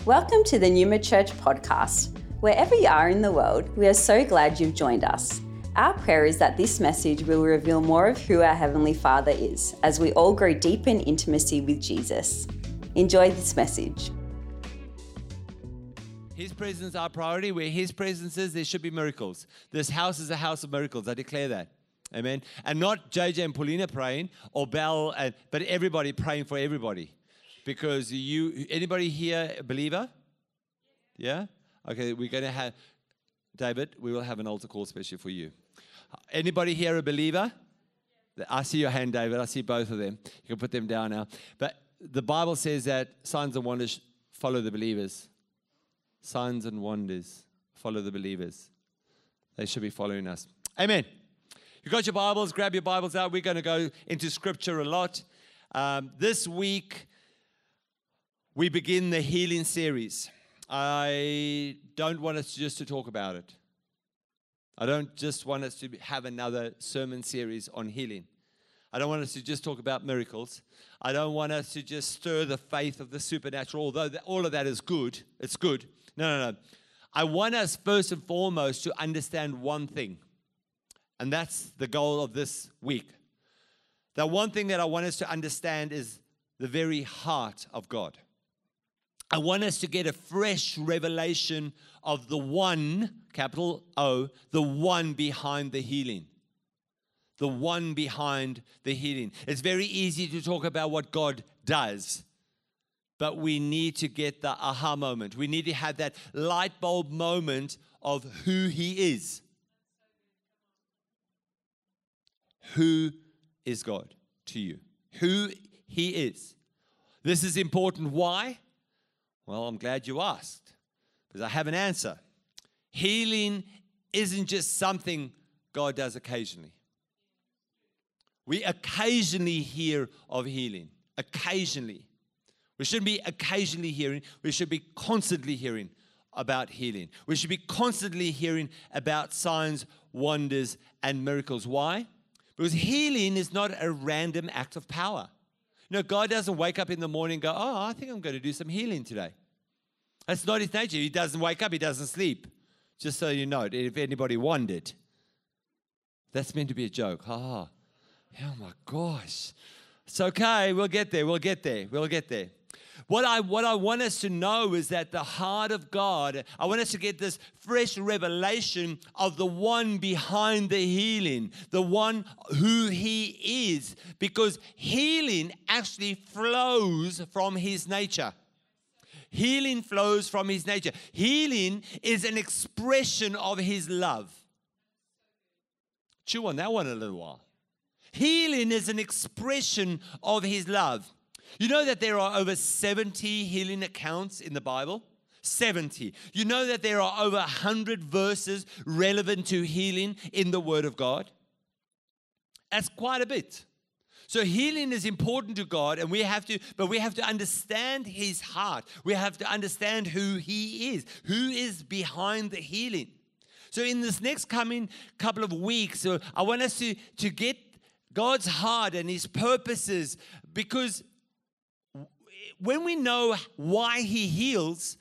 Welcome to the Numa Church podcast. Wherever you are in the world, we are so glad you've joined us. Our prayer is that this message will reveal more of who our Heavenly Father is as we all grow deeper in intimacy with Jesus. Enjoy this message. His presence is our priority. Where His presence is, there should be miracles. This house is a house of miracles. I declare that. Amen. And not JJ and Paulina praying or Belle, but everybody praying for everybody. Because anybody here a believer? Yeah? Okay, we're going to have, David, we will have an altar call especially for you. Anybody here a believer? I see your hand, David. I see both of them. You can put them down now. But the Bible says that signs and wonders follow the believers. Signs and wonders follow the believers. They should be following us. Amen. You've got your Bibles. Grab your Bibles out. We're going to go into Scripture a lot. This week, we begin the healing series. I don't want us just to talk about it. I don't just want us to have another sermon series on healing. I don't want us to just talk about miracles. I don't want us to just stir the faith of the supernatural, although all of that is good. It's good. No. I want us first and foremost to understand one thing. And that's the goal of this week. The one thing that I want us to understand is the very heart of God. I want us to get a fresh revelation of the one, capital O, the one behind the healing. The one behind the healing. It's very easy to talk about what God does, but we need to get the aha moment. We need to have that light bulb moment of who He is. Who is God to you? Who He is. This is important. Why? Well, I'm glad you asked, because I have an answer. Healing isn't just something God does occasionally. We occasionally hear of healing. Occasionally. We shouldn't be occasionally hearing. We should be constantly hearing about healing. We should be constantly hearing about signs, wonders, and miracles. Why? Because healing is not a random act of power. You know, God doesn't wake up in the morning and go, I think I'm going to do some healing today. That's not His nature. He doesn't wake up. He doesn't sleep. Just so you know, if anybody wondered. That's meant to be a joke. Oh my gosh. It's okay. We'll get there. What I want us to know is that the heart of God, I want us to get this fresh revelation of the one behind the healing, the one who He is, because healing actually flows from His nature. Healing flows from His nature. Healing is an expression of His love. Chew on that one a little while. Healing is an expression of His love. You know that there are over 70 healing accounts in the Bible? 70. You know that there are over 100 verses relevant to healing in the Word of God? That's quite a bit. So healing is important to God, and we have to understand His heart. We have to understand who He is behind the healing. So in this next coming couple of weeks, I want us to get God's heart and His purposes, because when we know why He heals,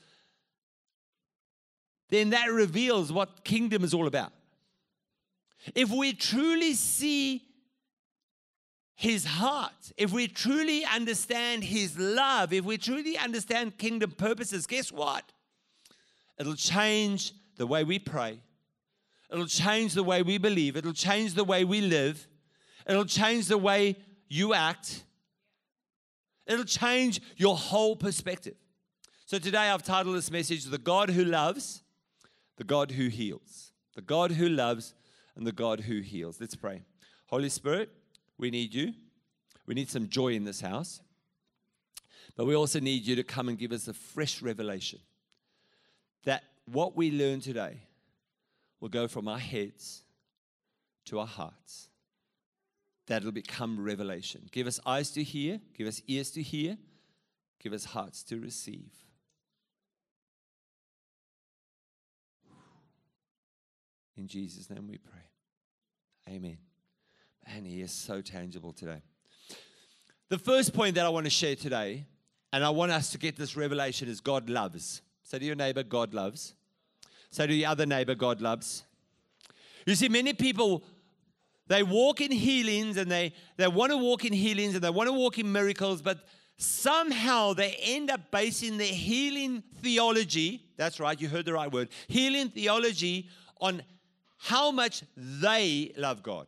then that reveals what kingdom is all about. If we truly see His heart, if we truly understand His love, if we truly understand kingdom purposes, guess what? It'll change the way we pray. It'll change the way we believe. It'll change the way we live. It'll change the way you act. It'll change your whole perspective. So today I've titled this message, The God Who Loves, The God Who Heals. The God Who loves and the God who heals. Let's pray. Holy Spirit, we need you. We need some joy in this house. But we also need you to come and give us a fresh revelation that what we learn today will go from our heads to our hearts. That it'll become revelation. Give us eyes to hear. Give us ears to hear. Give us hearts to receive. In Jesus' name we pray. Amen. Man, He is so tangible today. The first point that I want to share today And I want us to get this revelation is God loves. Say to your neighbor, God loves. Say to your other neighbor, God loves. You see, many people, they walk in healings and they want to walk in healings and they want to walk in miracles, but somehow they end up basing their healing theology, that's right, you heard the right word, healing theology on how much they love God.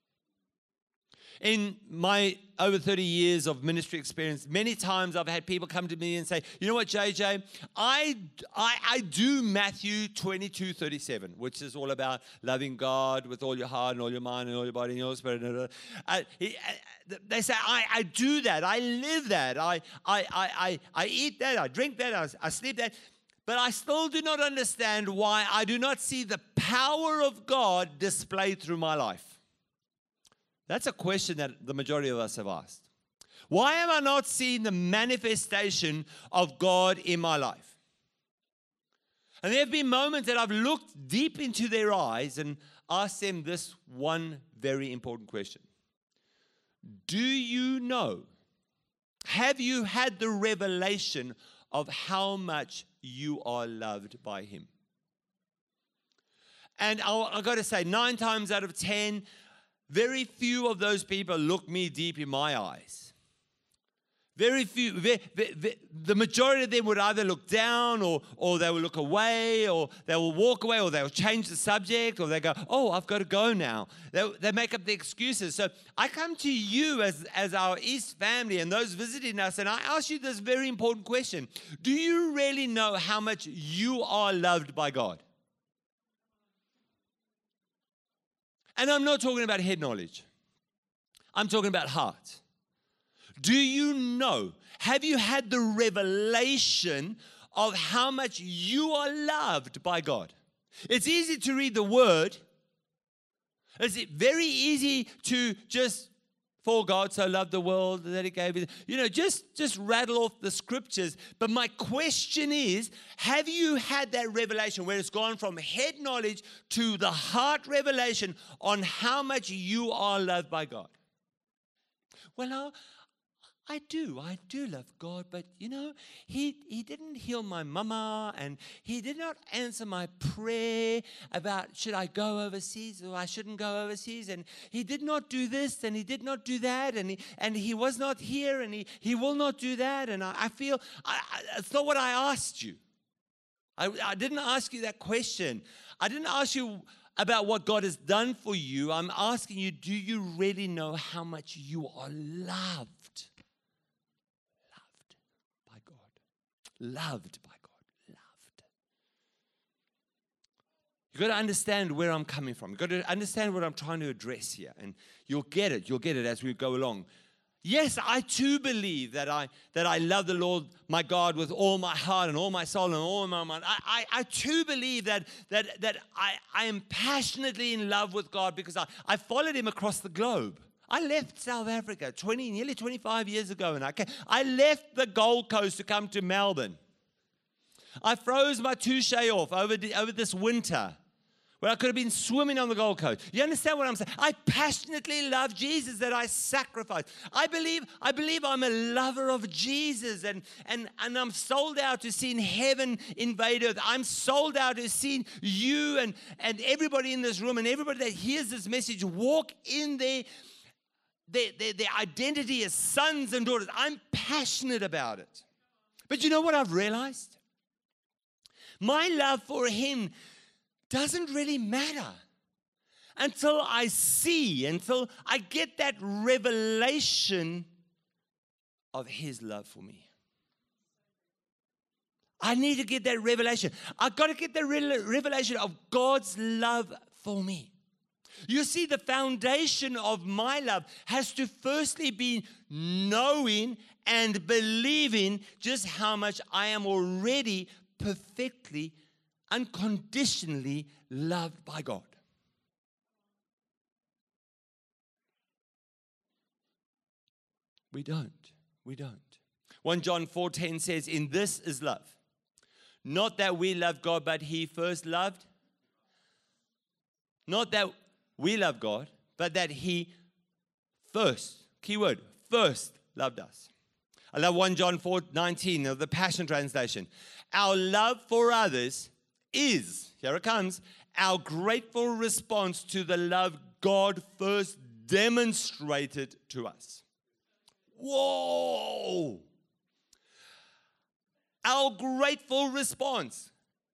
In my over 30 years of ministry experience, many times I've had people come to me and say, you know what, JJ, I do Matthew 22:37, which is all about loving God with all your heart and all your mind and all your body and all your spirit. They say, I do that. I live that. I eat that. I drink that. I sleep that. But I still do not understand why I do not see the power of God displayed through my life. That's a question that the majority of us have asked. Why am I not seeing the manifestation of God in my life? And there have been moments that I've looked deep into their eyes and asked them this one very important question. Do you know, have you had the revelation of how much you are loved by Him? And I've got to say, 9 times out of 10, very few of those people look me deep in my eyes. Very few. The majority of them would either look down or they will look away or they will walk away or they'll change the subject or they go, oh, I've got to go now. They make up the excuses. So I come to you as our East family and those visiting us and I ask you this very important question. Do you really know how much you are loved by God? And I'm not talking about head knowledge. I'm talking about heart. Do you know, have you had the revelation of how much you are loved by God? It's easy to read the word. It's very easy to just, for God so loved the world that He gave it. Just rattle off the scriptures. But my question is, have you had that revelation where it's gone from head knowledge to the heart revelation on how much you are loved by God? Well, I do love God, but He didn't heal my mama and He did not answer my prayer about should I go overseas or I shouldn't go overseas, and He did not do this and He did not do that, and He was not here and He will not do that, and I feel it's not what I asked you. I didn't ask you that question. I didn't ask you about what God has done for you. I'm asking you, do you really know how much you are loved? Loved by God. Loved. You've got to understand where I'm coming from. You've got to understand what I'm trying to address here. And you'll get it. You'll get it as we go along. Yes, I too believe that I love the Lord my God with all my heart and all my soul and all my mind. I too believe that I am passionately in love with God because I followed Him across the globe. I left South Africa nearly 25 years ago, and I left the Gold Coast to come to Melbourne. I froze my touche off over this winter, where I could have been swimming on the Gold Coast. You understand what I'm saying? I passionately love Jesus, that I sacrificed. I believe I'm a lover of Jesus, and I'm sold out to seeing heaven invade earth. I'm sold out to seeing you and everybody in this room and everybody that hears this message walk in their identity as sons and daughters. I'm passionate about it. But you know what I've realized? My love for Him doesn't really matter until I get that revelation of His love for me. I need to get that revelation. I've got to get the revelation of God's love for me. You see, the foundation of my love has to firstly be knowing and believing just how much I am already perfectly, unconditionally loved by God. We don't. 1 John 4:10 says, in this is love. Not that we love God, but He first loved. Not that we love God, but that He first, keyword, first loved us. I love 1 John 4:19 of the Passion Translation. Our love for others is, here it comes, our grateful response to the love God first demonstrated to us. Whoa! Our grateful response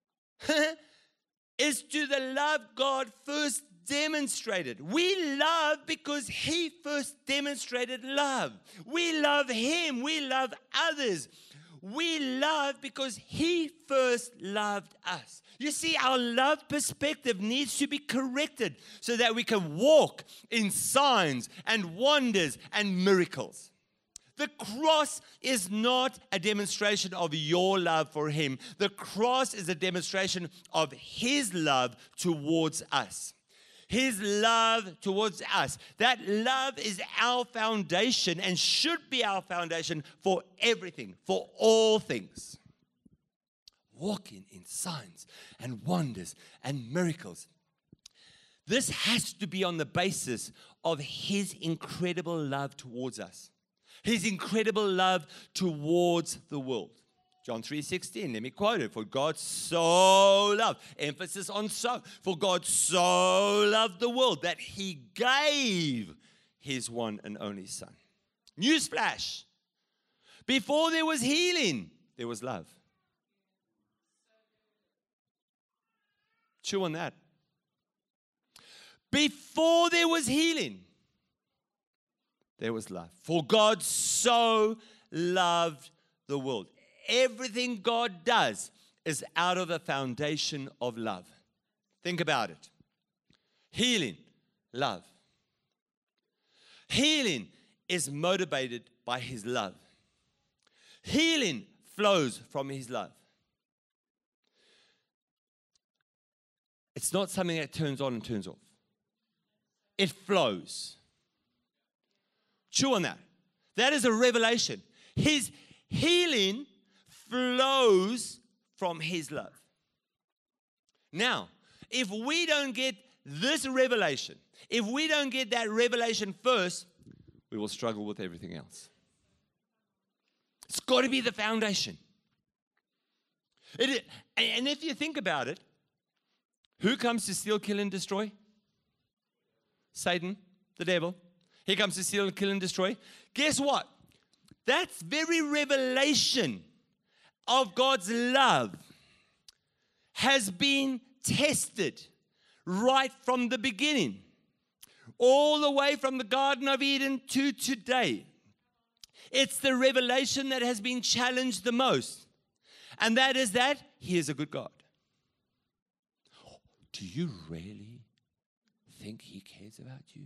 is to the love God first demonstrated. We love because He first demonstrated love. We love Him. We love others. We love because He first loved us. You see, our love perspective needs to be corrected so that we can walk in signs and wonders and miracles. The cross is not a demonstration of your love for Him. The cross is a demonstration of His love towards us. His love towards us. That love is our foundation and should be our foundation for everything, for all things. Walking in signs and wonders and miracles. This has to be on the basis of His incredible love towards us. His incredible love towards the world. John 3:16, let me quote it. For God so loved, emphasis on so. For God so loved the world that He gave His one and only Son. Newsflash. Before there was healing, there was love. Chew on that. Before there was healing, there was love. For God so loved the world. Everything God does is out of a foundation of love. Think about it. Healing, love. Healing is motivated by His love. Healing flows from His love. It's not something that turns on and turns off. It flows. Chew on that. That is a revelation. His healing flows from His love. Now, if we don't get this revelation, if we don't get that revelation first, we will struggle with everything else. It's got to be the foundation. And if you think about it, who comes to steal, kill, and destroy? Satan, the devil. He comes to steal, kill, and destroy. Guess what? That very revelation of God's love has been tested right from the beginning, all the way from the Garden of Eden to today. It's the revelation that has been challenged the most, and that is that He is a good God. Do you really think He cares about you?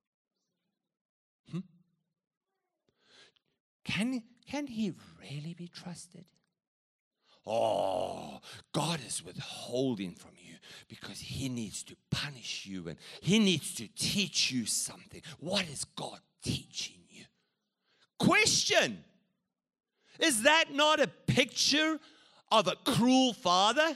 Can He really be trusted? Oh, God is withholding from you because He needs to punish you and He needs to teach you something. What is God teaching you? Question. Is that not a picture of a cruel father?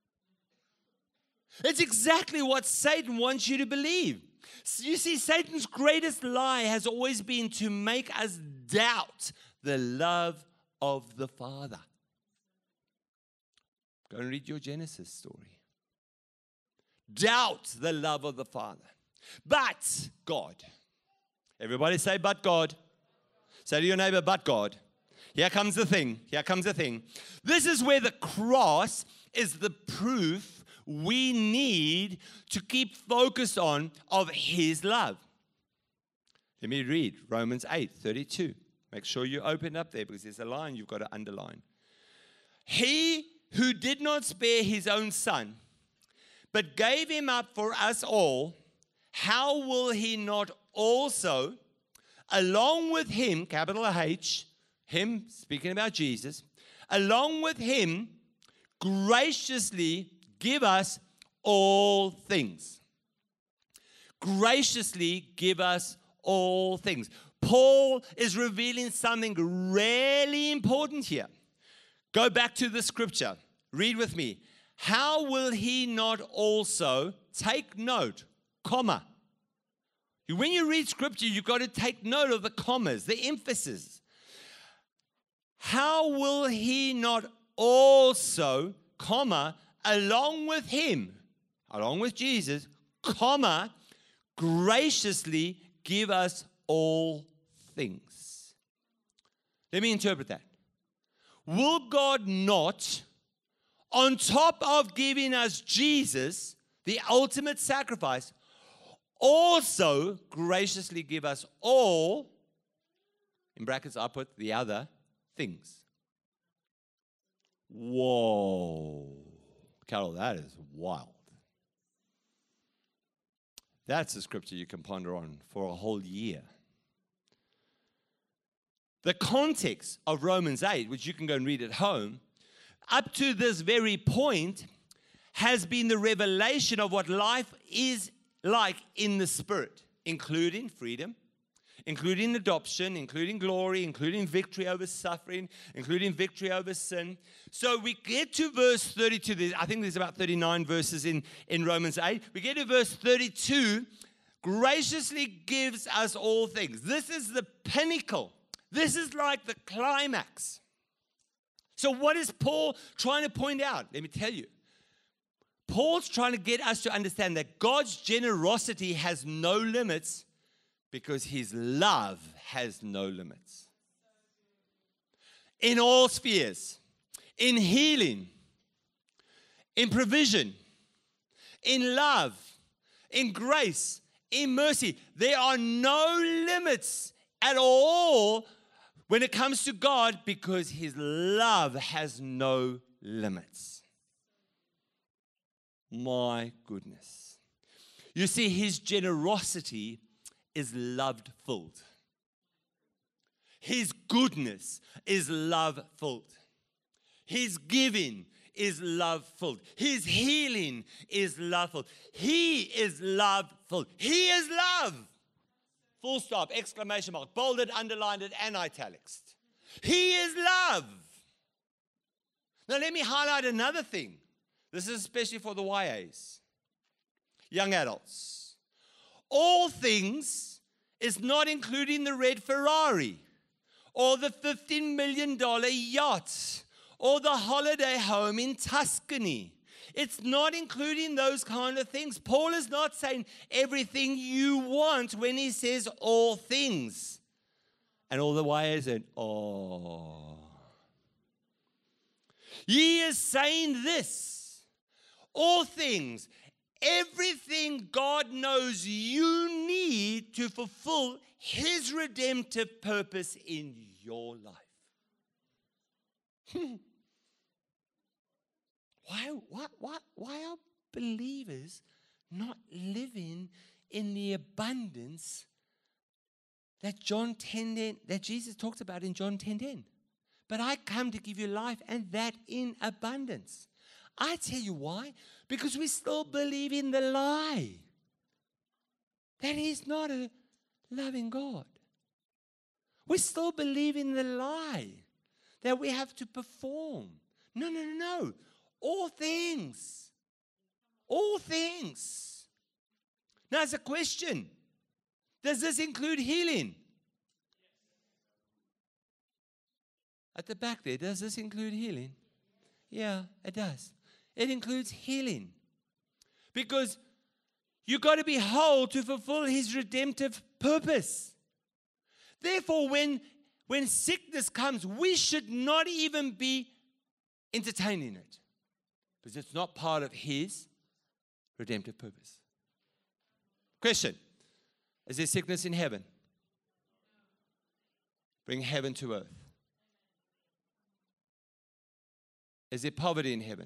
It's exactly what Satan wants you to believe. You see, Satan's greatest lie has always been to make us doubt the love of the Father. Go and read your Genesis story. Doubt the love of the Father. But God. Everybody say, but God. Say to your neighbor, but God. Here comes the thing. Here comes the thing. This is where the cross is the proof we need to keep focused on of His love. Let me read Romans 8:32. Make sure you open up there because there's a line you've got to underline. He who did not spare His own Son, but gave Him up for us all, how will He not also, along with Him, capital H, Him, speaking about Jesus, along with Him, graciously give us all things. Graciously give us all things. Paul is revealing something really important here. Go back to the scripture. Read with me. How will He not also, take note, comma. When you read scripture, you've got to take note of the commas, the emphasis. how will he not also, comma, along with him, along with Jesus, comma, graciously give us all things? Let me interpret that. Will God not, on top of giving us Jesus, the ultimate sacrifice, also graciously give us all, in brackets I put the other things? Whoa. Carol, that is wild. That's a scripture you can ponder on for a whole year. The context of Romans 8, which you can go and read at home, up to this very point, has been the revelation of what life is like in the Spirit, including freedom, including adoption, including glory, including victory over suffering, including victory over sin. So we get to verse 32. I think there's about 39 verses in Romans 8. We get to verse 32. Graciously gives us all things. This is the pinnacle. This is like the climax. So what is Paul trying to point out? Let me tell you. Paul's trying to get us to understand that God's generosity has no limits because his love has no limits. In all spheres, in healing, in provision, in love, in grace, in mercy, there are no limits at all when it comes to God because his love has no limits. My goodness. You see, his generosity is love-filled. His goodness is love-filled. His giving is love-filled. His healing is love-filled. He is love-filled. He is love. Full stop, exclamation mark, bolded, underlined, and italics. He is love. Now let me highlight another thing. This is especially for the YAs, young adults. All things is not including the red Ferrari or the $15 million yacht or the holiday home in Tuscany. It's not including those kind of things. Paul is not saying everything you want when he says all things. And all the YAs said, oh. He is saying this. All things. Everything God knows you need to fulfill his redemptive purpose in your life. Why are believers not living in the abundance that that Jesus talks about in John 10:10? But I come to give you life, and that in abundance. I tell you why. Because we still believe in the lie that he's not a loving God. We still believe in the lie that we have to perform. No. All things. All things. Now, it's a question. Does this include healing? At the back there, does this include healing? Yeah, it does. It includes healing. Because you've got to be whole to fulfill his redemptive purpose. Therefore, when sickness comes, we should not even be entertaining it. Because it's not part of his redemptive purpose. Question. Is there sickness in heaven? Bring heaven to earth. Is there poverty in heaven?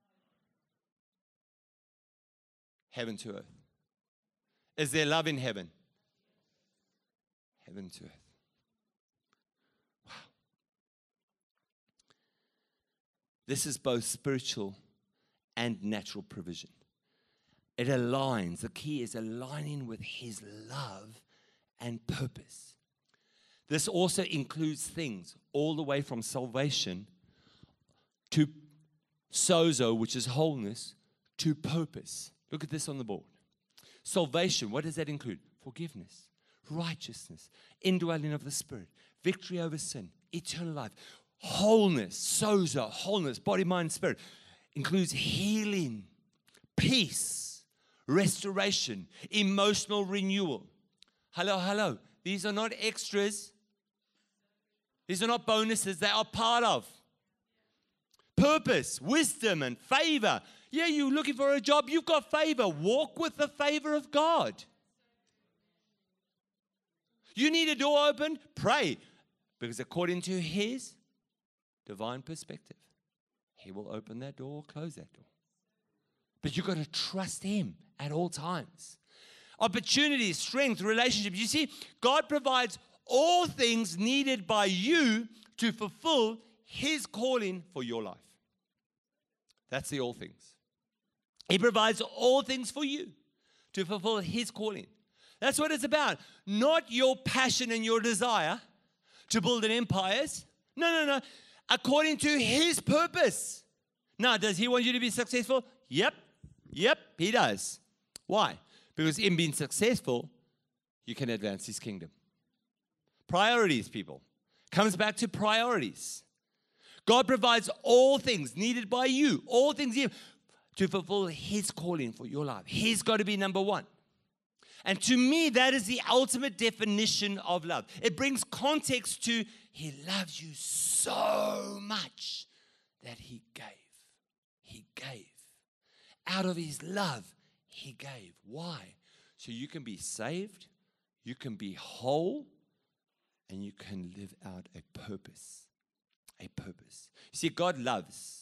Heaven to earth. Is there love in heaven? Heaven to earth. Wow. This is both spiritual and natural provision. It aligns. The key is aligning with his love and purpose. This also includes things all the way from salvation to sozo, which is wholeness, to purpose. Look at this on the board. Salvation, what does that include? Forgiveness, righteousness, indwelling of the Spirit, victory over sin, eternal life. wholeness, sozo, wholeness, body, mind, spirit, includes healing, peace, restoration, emotional renewal. Hello, hello. These are not extras. These are not bonuses. They are part of purpose, wisdom, and favor. Yeah, you're looking for a job. You've got favor. Walk with the favor of God. You need a door opened? Pray. Because according to His divine perspective, He will open that door or close that door. But you've got to trust Him at all times. Opportunities, strength, relationships. You see, God provides all things needed by you to fulfill His calling for your life. That's the all things. He provides all things for you to fulfill His calling. That's what it's about. Not your passion and your desire to build an empire. No. According to His purpose. Now, does He want you to be successful? Yep, He does. Why? Because in being successful, you can advance His kingdom. Priorities, people. Comes back to priorities. God provides all things needed by you, all things to fulfill His calling for your life. He's got to be number one. And to me, that is the ultimate definition of love. It brings context to He loves you so much that He gave. He gave. Out of His love, He gave. Why? So you can be saved, you can be whole, and you can live out a purpose. A purpose. You see, God loves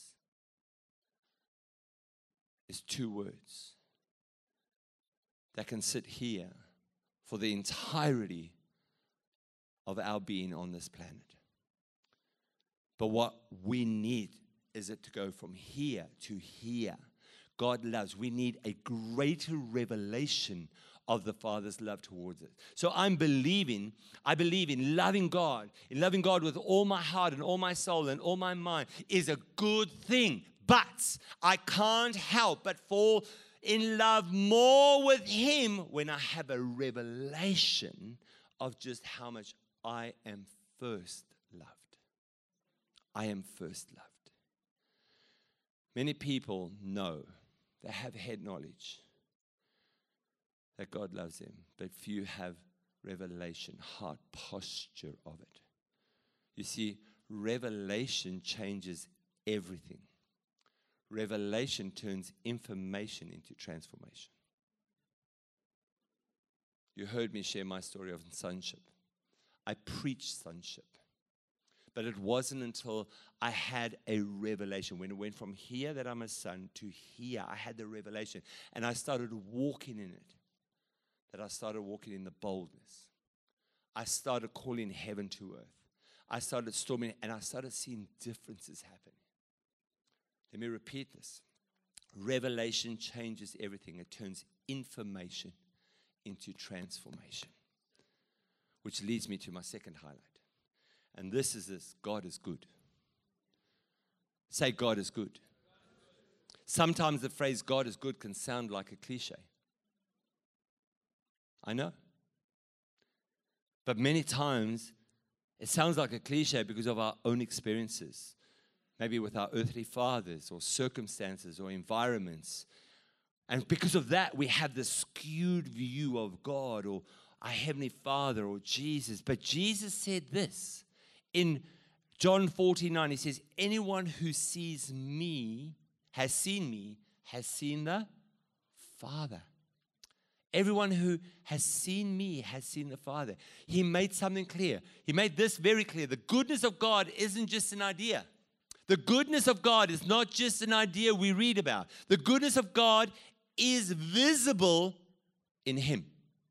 is two words that can sit here for the entirety of our being on this planet. But what we need is it to go from here to here. God loves. We need a greater revelation of the Father's love towards us. So I believe in loving God with all my heart and all my soul and all my mind is a good thing. But I can't help but fall in love more with Him when I have a revelation of just how much I am first loved. I am first loved. Many people know, they have head knowledge that God loves them, but few have revelation, heart posture of it. You see, revelation changes everything. Revelation turns information into transformation. You heard me share my story of sonship. I preached sonship. But it wasn't until I had a revelation, when it went from here that I'm a son to here, I had the revelation. And I started walking in it, that I started walking in the boldness. I started calling heaven to earth. I started storming, and I started seeing differences happening. Let me repeat this. Revelation changes everything. It turns information into transformation. Which leads me to my second highlight. And this is this: God is good. Say, God is good. Sometimes the phrase God is good can sound like a cliche. I know. But many times it sounds like a cliche because of our own experiences. Maybe with our earthly fathers or circumstances or environments. And because of that, we have this skewed view of God or our Heavenly Father or Jesus. But Jesus said this in John 14:9. He says, anyone who sees me, has seen the Father. Everyone who has seen me has seen the Father. He made something clear. He made this very clear. The goodness of God isn't just an idea. The goodness of God is not just an idea we read about. The goodness of God is visible in Him.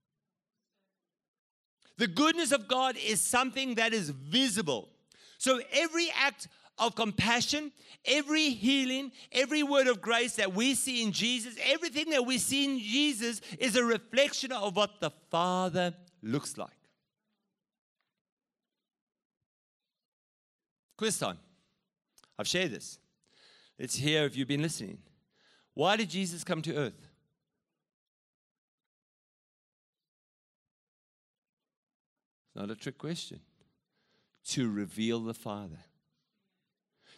The goodness of God is something that is visible. So every act of compassion, every healing, every word of grace that we see in Jesus, everything that we see in Jesus is a reflection of what the Father looks like. Quiz time. I've shared this. Let's hear if you've been listening. Why did Jesus come to earth? It's not a trick question. To reveal the Father.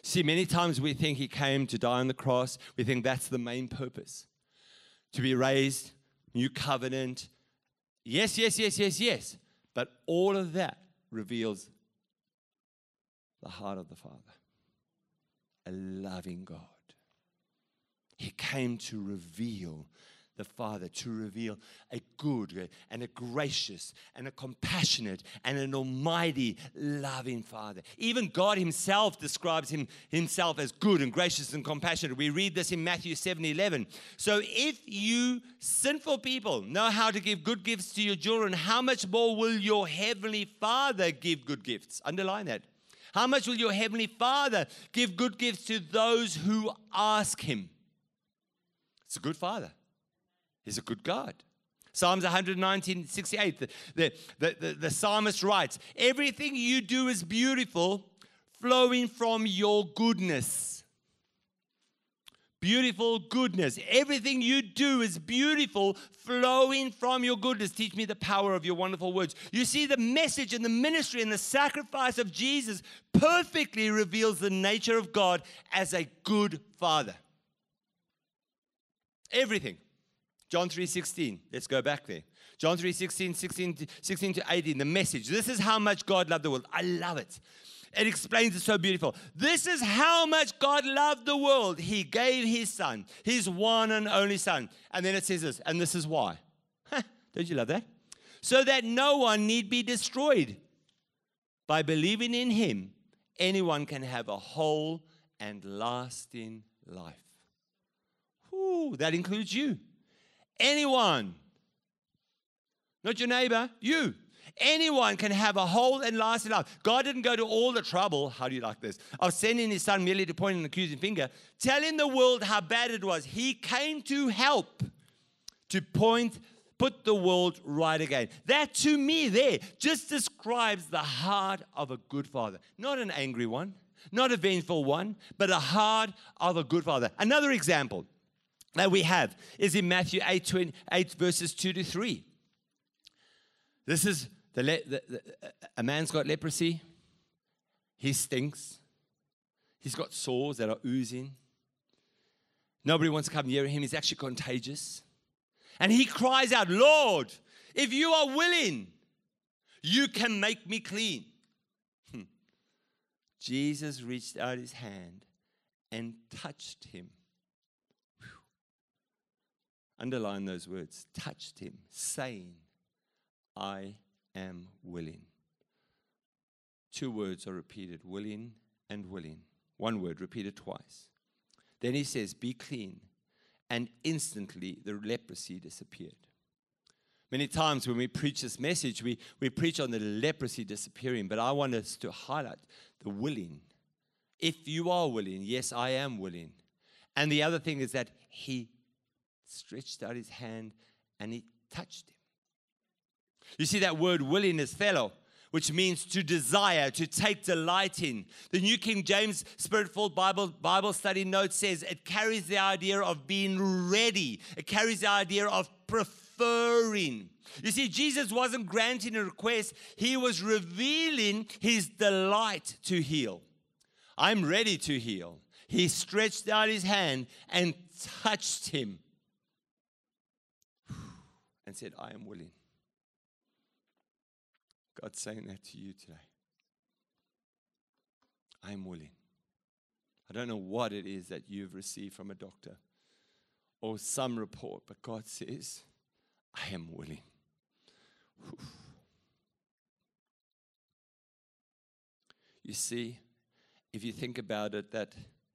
See, many times we think he came to die on the cross. We think that's the main purpose. To be raised, new covenant. Yes, yes, yes, yes, yes. But all of that reveals the heart of the Father. A loving God. He came to reveal the Father, to reveal a good and a gracious and a compassionate and an almighty loving Father. Even God himself describes himself as good and gracious and compassionate. We read this in Matthew 7:11. So if you sinful people know how to give good gifts to your children, how much more will your heavenly Father give good gifts? Underline that. How much will your heavenly Father give good gifts to those who ask him? It's a good Father. He's a good God. Psalms 119:68, the psalmist writes, everything you do is beautiful, flowing from your goodness. Beautiful goodness. Everything you do is beautiful, flowing from your goodness. Teach me the power of your wonderful words. You see, the message and the ministry and the sacrifice of Jesus perfectly reveals the nature of God as a good Father. Everything. John 3:16. Let's go back there. John 3:16, 16 to 18. The message. This is how much God loved the world. I love it. It explains it so beautiful. This is how much God loved the world. He gave his son, his one and only son. And then it says this, and this is why. Don't you love that? So that no one need be destroyed. By believing in him, anyone can have a whole and lasting life. Ooh, that includes you. Anyone, not your neighbor, you. Anyone can have a whole and lasting life. God didn't go to all the trouble, how do you like this, of sending his son merely to point an accusing finger, telling the world how bad it was. He came to help, to put the world right again. That to me there just describes the heart of a good Father. Not an angry one, not a vengeful one, but a heart of a good Father. Another example that we have is in Matthew 8 verses 2 to 3. This is a man's got leprosy. He stinks. He's got sores that are oozing. Nobody wants to come near him. He's actually contagious. And he cries out, Lord, if you are willing, you can make me clean. Jesus reached out his hand and touched him. Underline those words, touched him, saying, I am willing. Two words are repeated, willing and willing. One word repeated twice. Then he says, be clean. And instantly the leprosy disappeared. Many times when we preach this message, we preach on the leprosy disappearing, but I want us to highlight the willing. If you are willing, yes, I am willing. And the other thing is that he stretched out his hand and he touched him. You see that word willing is thelo, which means to desire, to take delight in. The New King James Spirit-filled Bible study note says it carries the idea of being ready. It carries the idea of preferring. You see, Jesus wasn't granting a request. He was revealing his delight to heal. I'm ready to heal. He stretched out his hand and touched him and said, I am willing. God's saying that to you today. I am willing. I don't know what it is that you've received from a doctor or some report, but God says, I am willing. Whew. You see, if you think about it, that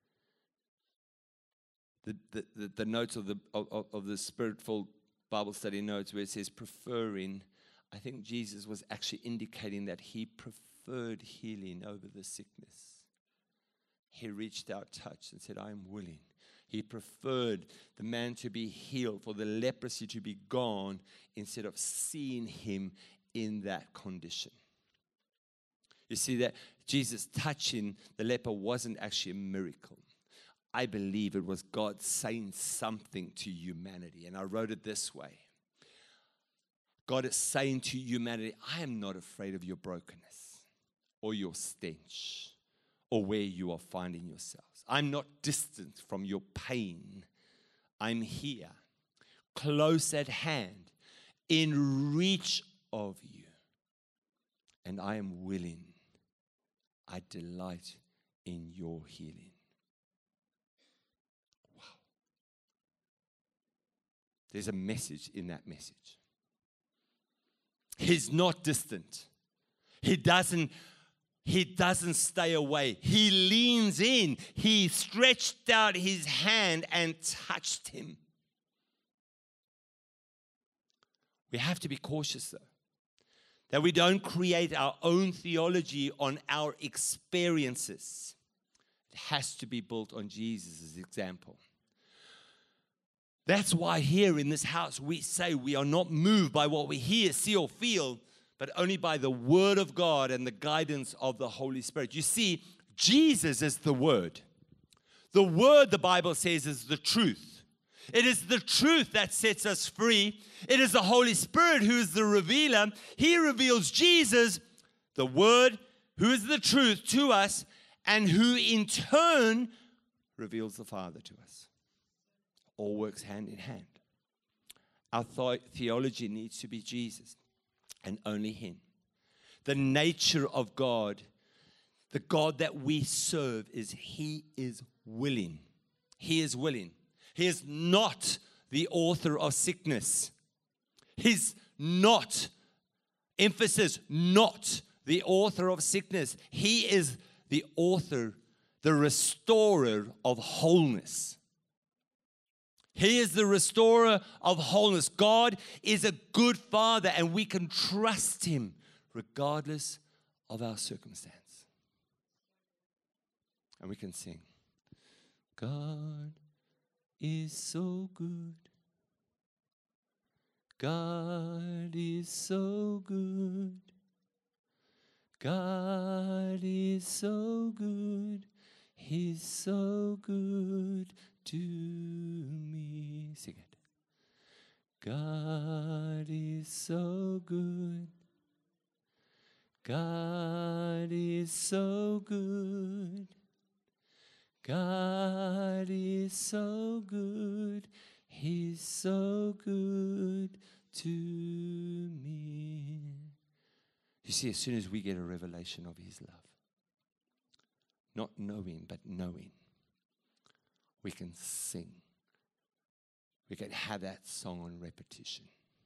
the notes of the Spirit-filled Bible study notes where it says preferring, I think Jesus was actually indicating that he preferred healing over the sickness. He reached out, touched, and said, I am willing. He preferred the man to be healed, for the leprosy to be gone, instead of seeing him in that condition. You see that Jesus touching the leper wasn't actually a miracle. I believe it was God saying something to humanity. And I wrote it this way. God is saying to humanity, I am not afraid of your brokenness or your stench or where you are finding yourselves. I'm not distant from your pain. I'm here, close at hand, in reach of you. And I am willing. I delight in your healing. Wow. There's a message in that message. He's not distant. He doesn't stay away. He leans in. He stretched out his hand and touched him. We have to be cautious, though, that we don't create our own theology on our experiences. It has to be built on Jesus' example. That's why here in this house we say we are not moved by what we hear, see, or feel, but only by the Word of God and the guidance of the Holy Spirit. You see, Jesus is the Word. The Word, the Bible says, is the truth. It is the truth that sets us free. It is the Holy Spirit who is the revealer. He reveals Jesus, the Word, who is the truth to us, and who in turn reveals the Father to us. All works hand in hand. Our theology needs to be Jesus and only Him. The nature of God, the God that we serve, is He is willing. He is willing. He is not the author of sickness. He's not, emphasis, not the author of sickness. He is the author, the restorer of wholeness. He is the restorer of wholeness. God is a good Father, and we can trust Him regardless of our circumstance. And we can sing, God is so good. God is so good. God is so good. He's so good to me. Sing it. God is so good. God is so good. God is so good. He's so good to me. You see, as soon as we get a revelation of His love, not knowing, but knowing, we can sing. We can have that song on repetition.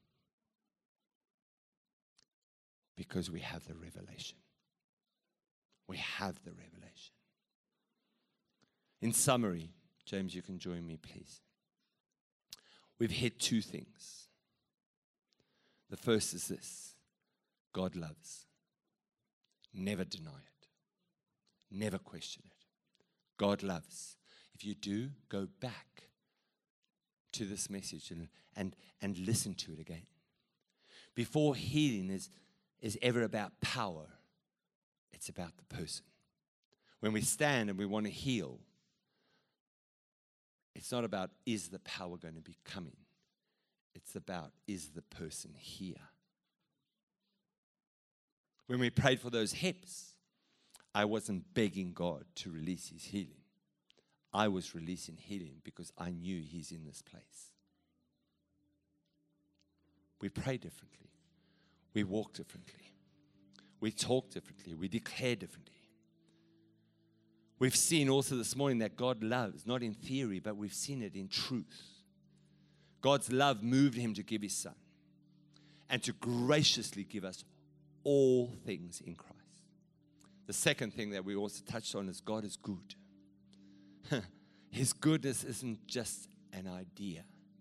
Because we have the revelation. We have the revelation. In summary, James, you can join me, please. We've hit two things. The first is this: God loves. Never deny it. Never question it. God loves. If you do, go back to this message and listen to it again. Before healing is ever about power, it's about the person. When we stand and we want to heal, it's not about, is the power going to be coming? It's about, is the person here? When we prayed for those hips, I wasn't begging God to release His healing. I was releasing healing because I knew He's in this place. We pray differently. We walk differently. We talk differently. We declare differently. We've seen also this morning that God loves, not in theory, but we've seen it in truth. God's love moved Him to give His Son and to graciously give us all things in Christ. The second thing that we also touched on is God is good. His goodness isn't just an idea.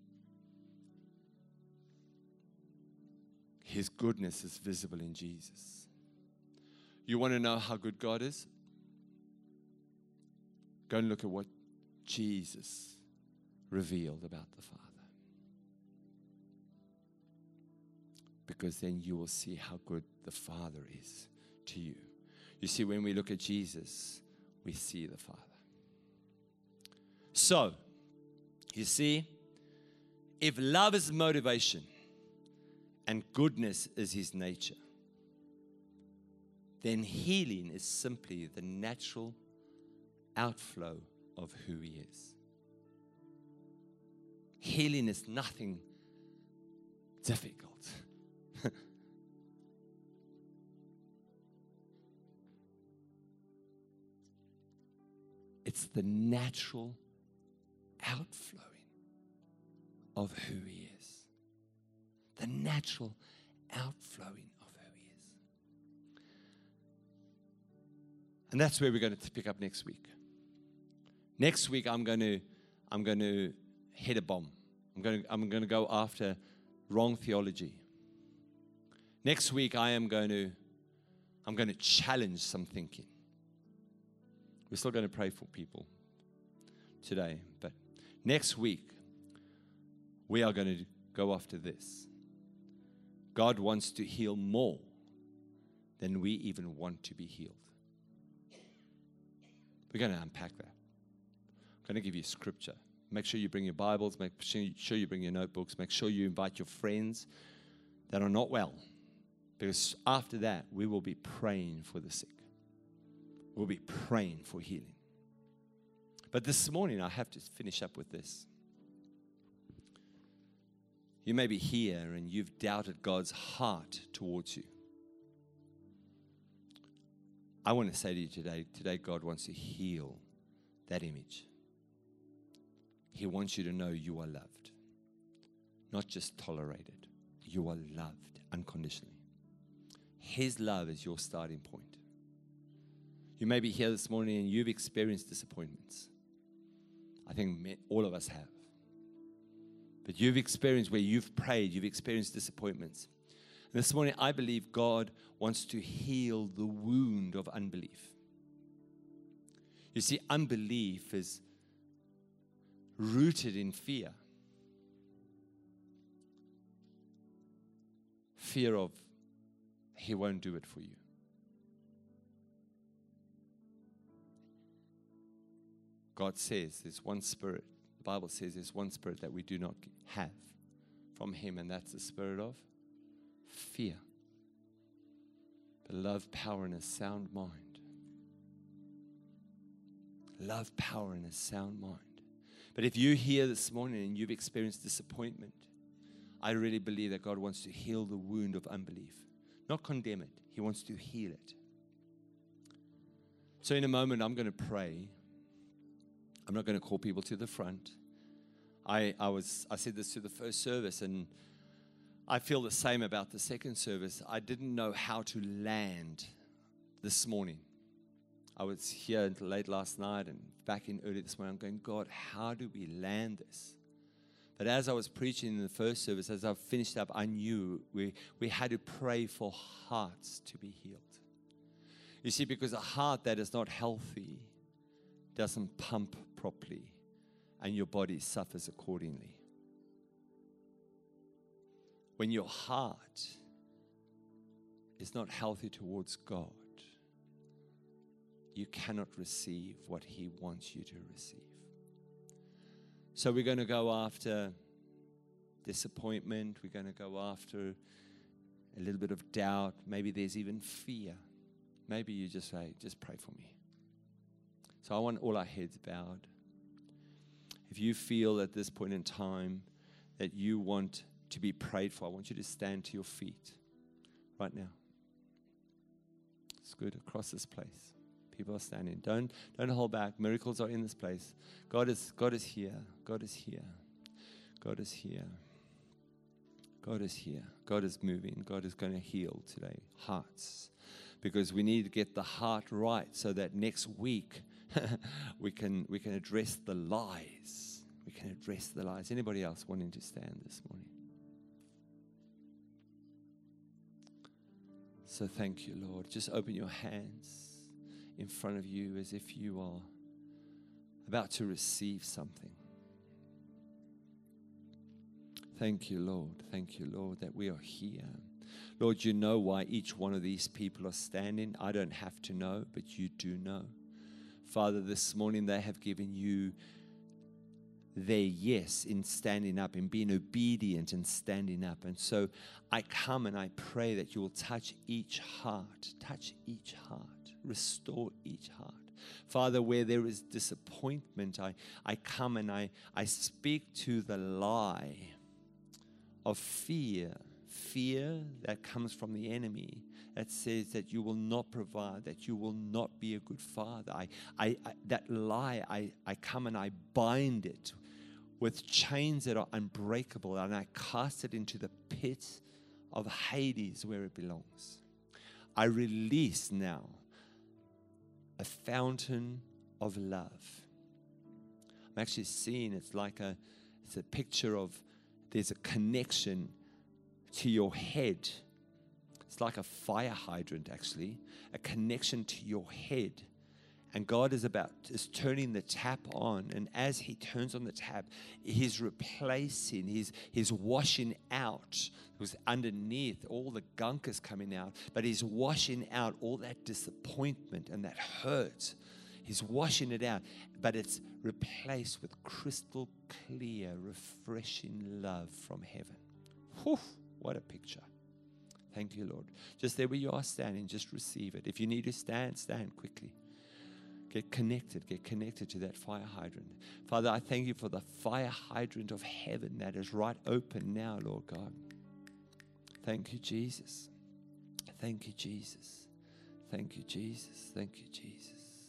His goodness is visible in Jesus. You want to know how good God is? Go and look at what Jesus revealed about the Father. Because then you will see how good the Father is to you. You see, when we look at Jesus, we see the Father. So, you see, if love is motivation and goodness is His nature, then healing is simply the natural outflow of who He is. Healing is nothing difficult. It's the natural outflowing of who He is. The natural outflowing of who He is. And that's where we're going to pick up next week. Next week, I'm going to hit a bomb. I'm going to go after wrong theology. Next week, I'm going to challenge some thinking. We're still going to pray for people today, but next week, we are going to go after this. God wants to heal more than we even want to be healed. We're going to unpack that. I'm going to give you scripture. Make sure you bring your Bibles. Make sure you bring your notebooks. Make sure you invite your friends that are not well. Because after that, we will be praying for the sick. We'll be praying for healing. But this morning, I have to finish up with this. You may be here and you've doubted God's heart towards you. I want to say to you today God wants to heal that image. He wants you to know you are loved, not just tolerated. You are loved unconditionally. His love is your starting point. You may be here this morning and you've experienced disappointments. I think all of us have. But you've experienced where you've prayed, you've experienced disappointments. And this morning, I believe God wants to heal the wound of unbelief. You see, unbelief is rooted in fear. Fear of He won't do it for you. God says there's one Spirit. The Bible says there's one Spirit that we do not have from Him, and that's the spirit of fear. But love, power, and a sound mind. Love, power, and a sound mind. But if you're here this morning and you've experienced disappointment, I really believe that God wants to heal the wound of unbelief. Not condemn it. He wants to heal it. So in a moment, I'm going to pray. I'm not going to call people to the front. I said this to the first service, and I feel the same about the second service. I didn't know how to land this morning. I was here until late last night and back in early this morning. I'm going, God, how do we land this? But as I was preaching in the first service, as I finished up, I knew we had to pray for hearts to be healed. You see, because a heart that is not healthy doesn't pump properly, and your body suffers accordingly. When your heart is not healthy towards God, you cannot receive what He wants you to receive. So we're going to go after disappointment. We're going to go after a little bit of doubt. Maybe there's even fear. Maybe you just say, just pray for me. So I want all our heads bowed. If you feel at this point in time that you want to be prayed for, I want you to stand to your feet right now. It's good across this place. People are standing. Don't hold back. Miracles are in this place. God is here. God is here. God is here. God is here. God is moving. God is going to heal today hearts, because we need to get the heart right so that next week we can address the lies. We can address the lies. Anybody else wanting to stand this morning? So thank you, Lord. Just open your hands in front of you as if you are about to receive something. Thank you, Lord. Thank you, Lord, that we are here. Lord, you know why each one of these people are standing. I don't have to know, but you do know. Father, this morning they have given you their yes in standing up, in being obedient and standing up. And so I come and I pray that you will touch each heart, restore each heart. Father, where there is disappointment, I come and I speak to the lie of fear that comes from the enemy, that says that you will not provide, that you will not be a good father. That lie, I come and I bind it with chains that are unbreakable, and I cast it into the pit of Hades where it belongs. I release now a fountain of love. I'm actually seeing it's a picture of, there's a connection to your head. It's like a fire hydrant, actually, a connection to your head. And God is turning the tap on. And as he turns on the tap, he's replacing, he's washing out. Because underneath, all the gunk is coming out. But he's washing out all that disappointment and that hurt. He's washing it out. But it's replaced with crystal clear, refreshing love from heaven. Whew, what a picture. Thank you, Lord. Just there where you are standing, just receive it. If you need to stand quickly. Get connected to that fire hydrant. Father, I thank you for the fire hydrant of heaven that is right open now, Lord God. Thank you, Jesus. Thank you, Jesus. Thank you, Jesus. Thank you, Jesus.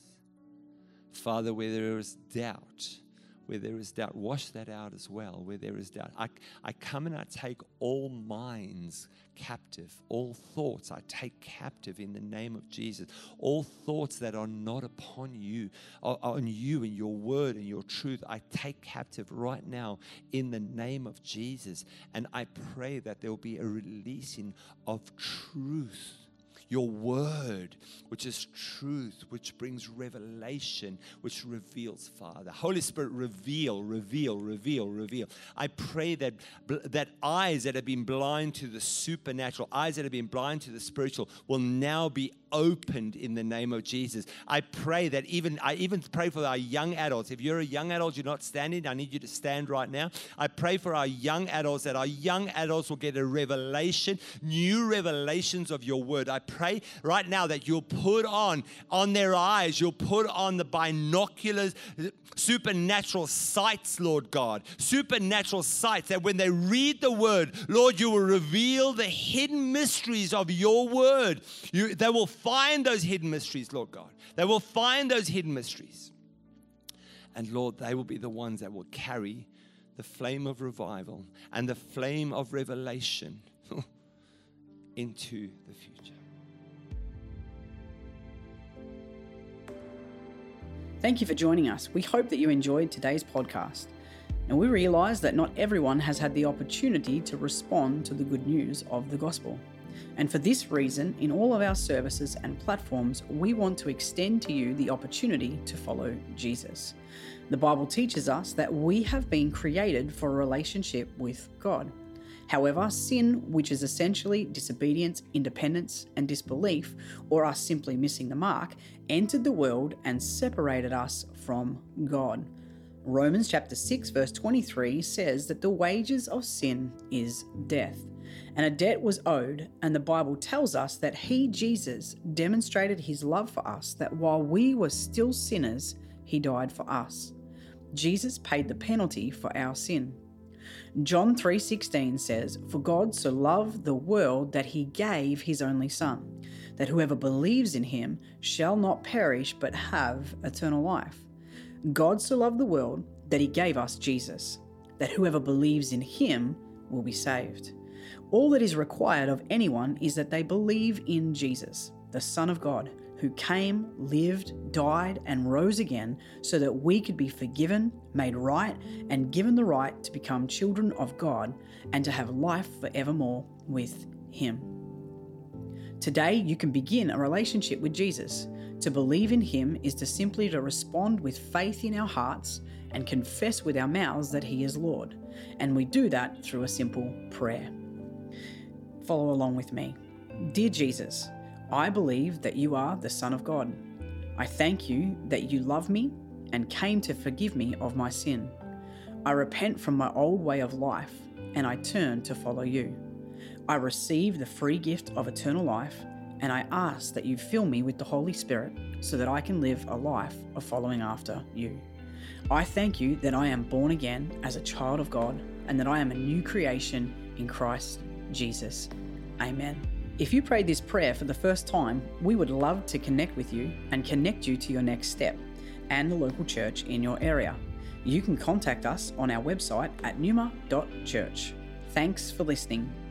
Father, where there is doubt, wash that out as well. Where there is doubt, I come and I take all minds captive, all thoughts I take captive in the name of Jesus. All thoughts that are not upon you, on you and your word and your truth, I take captive right now in the name of Jesus. And I pray that there will be a releasing of truth. Your word, which is truth, which brings revelation, which reveals, Father. Holy Spirit, reveal. I pray that eyes that have been blind to the supernatural, eyes that have been blind to the spiritual, will now be opened in the name of Jesus. I pray that I even pray for our young adults. If you're a young adult, you're not standing, I need you to stand right now. I pray for our young adults, that our young adults will get a revelation, new revelations of your word. I pray right now that you'll put on their eyes, you'll put on the binoculars, supernatural sights, Lord God, supernatural sights, that when they read the word, Lord, you will reveal the hidden mysteries of your word. They will find those hidden mysteries, Lord God. They will find those hidden mysteries. And Lord, they will be the ones that will carry the flame of revival and the flame of revelation into the future. Thank you for joining us. We hope that you enjoyed today's podcast. Now, we realize that not everyone has had the opportunity to respond to the good news of the gospel. And for this reason, in all of our services and platforms, we want to extend to you the opportunity to follow Jesus. The Bible teaches us that we have been created for a relationship with God. However, sin, which is essentially disobedience, independence, and disbelief, or us simply missing the mark, entered the world and separated us from God. Romans chapter 6 verse 23 says that the wages of sin is death. And a debt was owed, and the Bible tells us that he, Jesus, demonstrated his love for us, that while we were still sinners, he died for us. Jesus paid the penalty for our sin. John 3:16 says, "For God so loved the world that he gave his only Son, that whoever believes in him shall not perish but have eternal life." God so loved the world that he gave us Jesus, that whoever believes in him will be saved. All that is required of anyone is that they believe in Jesus, the Son of God, who came, lived, died, and rose again so that we could be forgiven, made right, and given the right to become children of God and to have life forevermore with him. Today, you can begin a relationship with Jesus. To believe in him is to respond with faith in our hearts and confess with our mouths that he is Lord. And we do that through a simple prayer. Follow along with me. Dear Jesus, I believe that you are the Son of God. I thank you that you love me and came to forgive me of my sin. I repent from my old way of life and I turn to follow you. I receive the free gift of eternal life and I ask that you fill me with the Holy Spirit so that I can live a life of following after you. I thank you that I am born again as a child of God and that I am a new creation in Christ Jesus. Amen. If you prayed this prayer for the first time, we would love to connect with you and connect you to your next step and the local church in your area. You can contact us on our website at numa.church. Thanks for listening.